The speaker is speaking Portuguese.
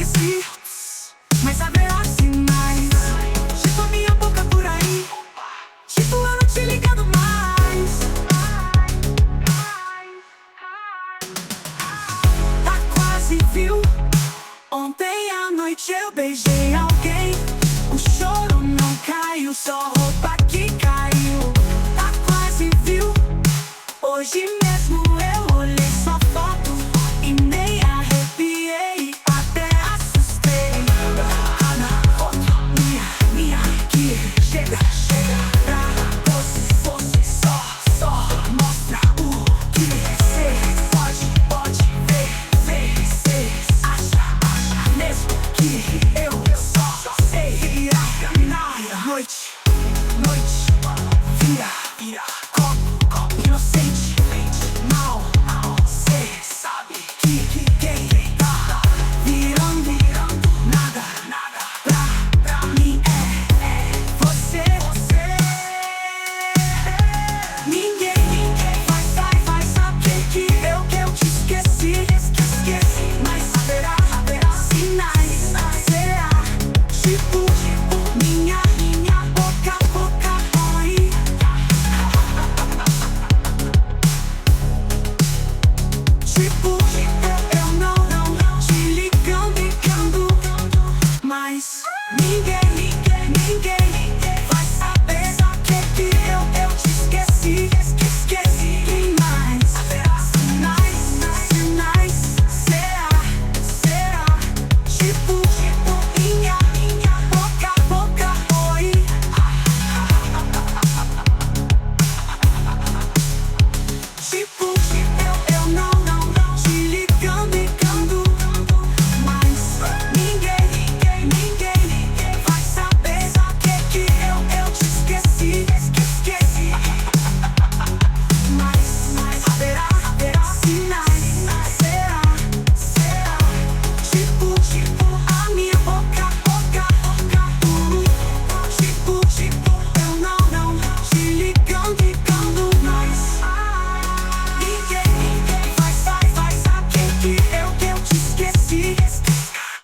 esqueci, mas haverá sinais. Tipo a minha boca por aí, tipo eu não te ligando mais. Tá quase, viu? Ontem à noite eu beijei alguém. O choro não caiu, só roupa que caiu. Tá quase, viu? Hoje mesmo eu olhei sua foto e nem arrepiei, até assustei. Ah, na foto minha que chega pra você. Só mostra o que cê pode ver. Cê acha mesmo que eu só sei na noite vira copo inocente. Mal, cê sabe que quem tá virando nada pra mim é você. Ninguém vai saber que eu te esqueci. Mas haverá sinais. Será tipo minha boca oi. Tipo, eu não te ligando, mas ninguém